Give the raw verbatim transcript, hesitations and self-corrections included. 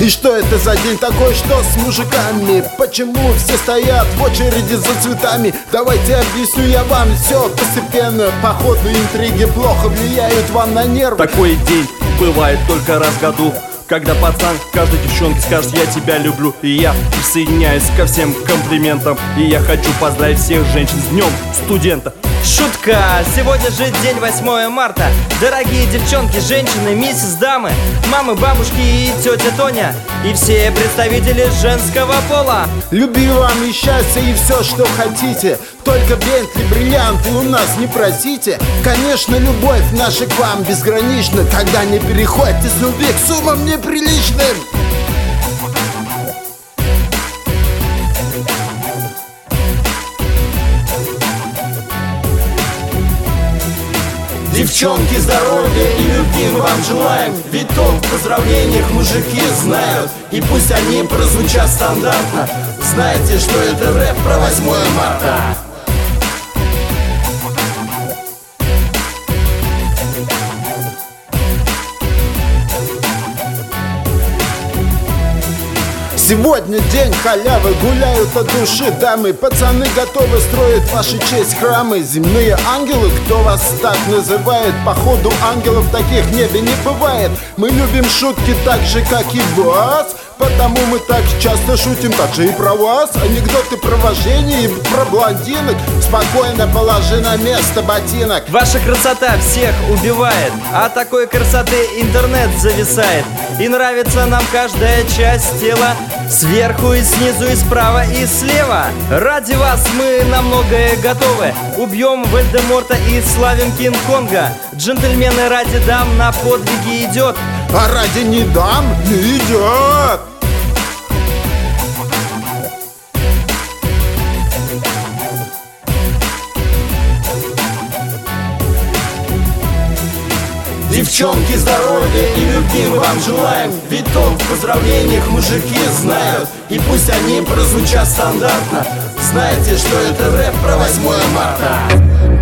И что это за день такой, что с мужиками? Почему все стоят в очереди за цветами? Давайте объясню я вам все постепенно. Походу интриги плохо влияют вам на нервы. Такой день бывает только раз в году, когда пацан каждой девчонке скажет: я тебя люблю. И я присоединяюсь ко всем комплиментам. И я хочу поздравить всех женщин с днем студента. Шутка! Сегодня же день восьмое марта. Дорогие девчонки, женщины, миссис, дамы, мамы, бабушки и тетя Тоня, и все представители женского пола. Любви вам и счастья, и все, что хотите. Только Бентли, бриллианты у нас не просите. Конечно, любовь наша к вам безгранична, когда не переходите с любви к суммам неприличным. Девчонки, здоровья и любви мы вам желаем. Ведь толк в поздравлениях мужики знают. И пусть они прозвучат стандартно, знаете, что это рэп про восьмое марта. Сегодня день халявы, гуляют от души дамы. Пацаны готовы строить в вашу честь храмы. Земные ангелы, кто вас так называет? Походу ангелов таких в небе не бывает. Мы любим шутки так же, как и вас, потому мы так часто шутим также и про вас. Анекдоты про вождение и про блондинок. Спокойно положи на место ботинок. Ваша красота всех убивает, а такой красоты интернет зависает. И нравится нам каждая часть тела, сверху и снизу, и справа, и слева. Ради вас мы на многое готовы. Убьем Вальдеморта и славим Кинг-Конга. Джентльмены ради дам на подвиги идет, а ради не дам не идет. Девчонки, здоровья и любви мы вам желаем. Ведь толк в поздравлениях мужики знают. И пусть они прозвучат стандартно, знаете, что это рэп про восьмое марта.